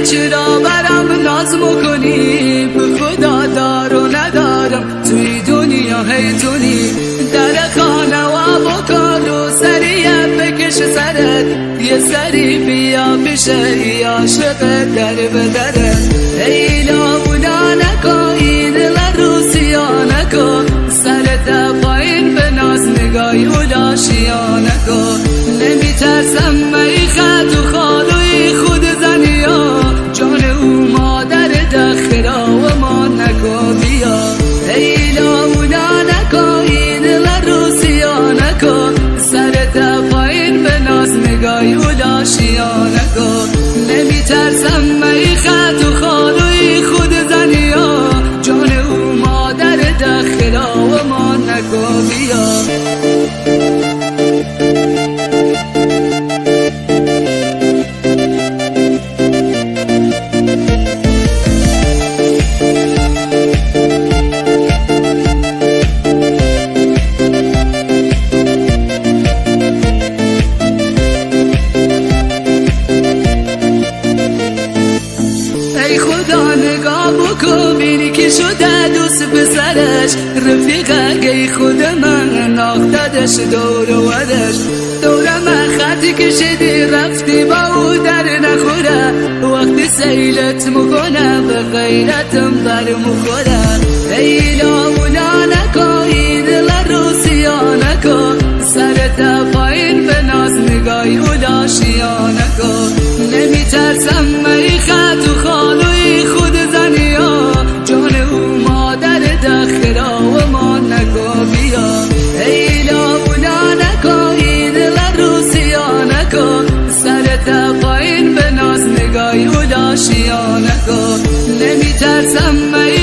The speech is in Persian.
چرا برم ناز میکنی؟ به خدا دار و ندارم توی دنیا هیتونی. در خانه و بکن و سریع بکش سرت، یه سری بیا پیش ای عاشق در بدرت. ای لابونا نکن این دل رو سیا نکن، سرت پایین به ناز نگاهی و لاشیا نکن. نمیترسم می خط و خالوی خود زنیا، جان او مادر دخرا و ما نکن بیا. ای لابونا نکن این دل رو سیا نکن، سرت پایین به ناز نگاهی و لاشیا نکن. نمیترسم می خط و خالوی خود زنیا، جان او مادر دخرا و ما نکن بیا. ای خدا نگاه بکن بینی که شده دوست پسرش، رفیقه ای خود من ناختدش دور ودش. دور من خطی کشیدی رفتی با او در نخوره، وقتی سیلت مکنه به غیرتم بر مخوره. ای لابونا نکن این دل رو سیا نکن، سرت پایین به ناز نگاهی و لاشیا نکن. نمیترسم می خط و خالوی خود زنیا، جان او مادر دخرا و ما نکن بیا. ای لابونا نکن این دل رو سیا نکن، سرت پایین به ناز نگاهی و لاشیا نکن. نمیترسم می